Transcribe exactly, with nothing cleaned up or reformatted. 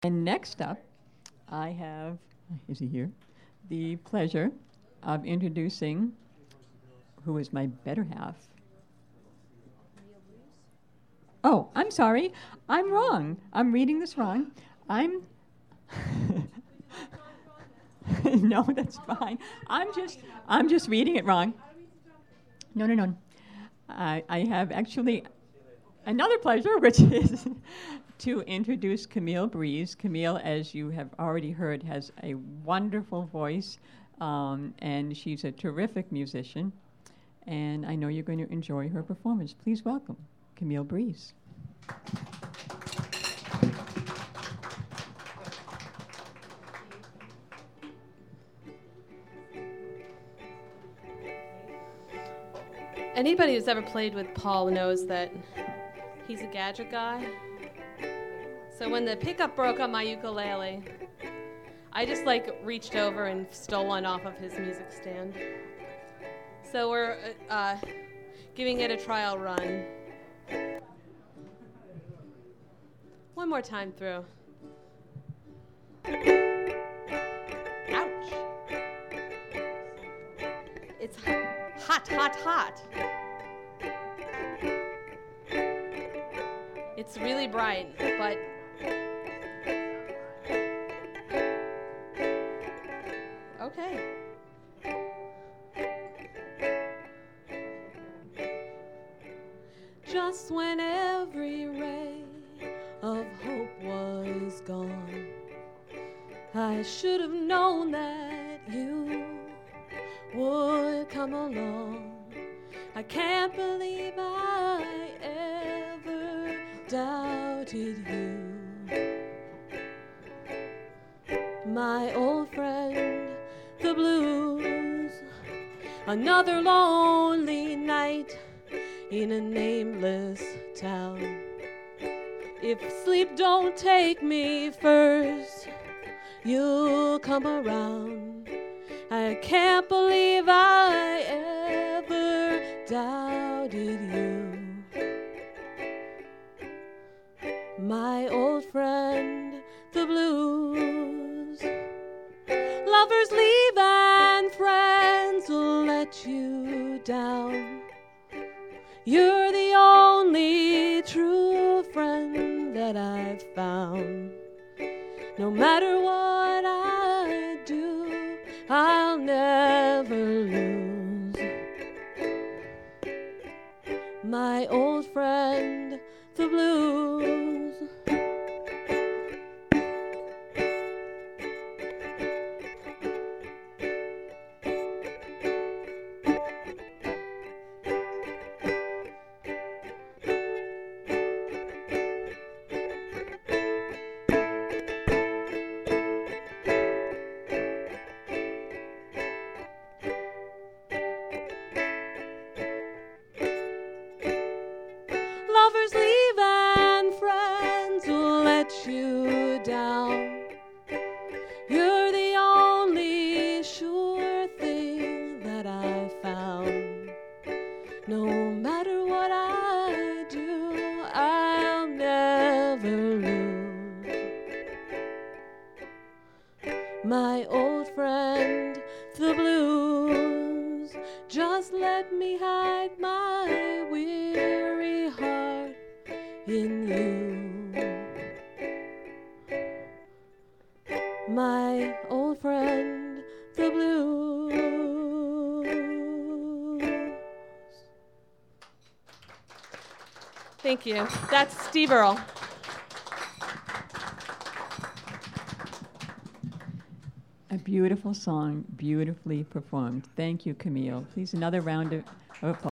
And next up, I have, is he here? The pleasure of introducing who is my better half. Oh, I'm sorry. I'm wrong. I'm reading this wrong. I'm. No, that's fine. I'm just. I'm just reading it wrong. No, no, no. I, I have actually another pleasure, which is to introduce Camille Breeze. Camille, as you have already heard, has a wonderful voice, um, and she's a terrific musician. And I know you're going to enjoy her performance. Please welcome Camille Breeze. Anybody who's ever played with Paul knows that he's a gadget guy. So when the pickup broke on my ukulele, I just like reached over and stole one off of his music stand. So we're uh, giving it a trial run. One more time through. Ouch. It's hot, hot, hot. It's really bright, but okay. Just when every ray of hope was gone, I should have known that you would come along. I can't believe I ever doubted you. My old friend, the blues, another lonely night in a nameless town. If sleep don't take me first, you'll come around. I can't believe I ever doubted you. My old friend, the blues. Lovers leave and friends will let you down. You're the only true friend that I've found. No matter what I do, I'll never lose. My old friend, the blues. Lovers leave and friends will let you down. You're the only sure thing that I've found. No matter what I do, I'll never lose. My old friend, the blues, just let me hide my weary heart in you. My old friend, the blues. Thank you. That's Steve Earle. A beautiful song, beautifully performed. Thank you, Camille. Please, another round of applause.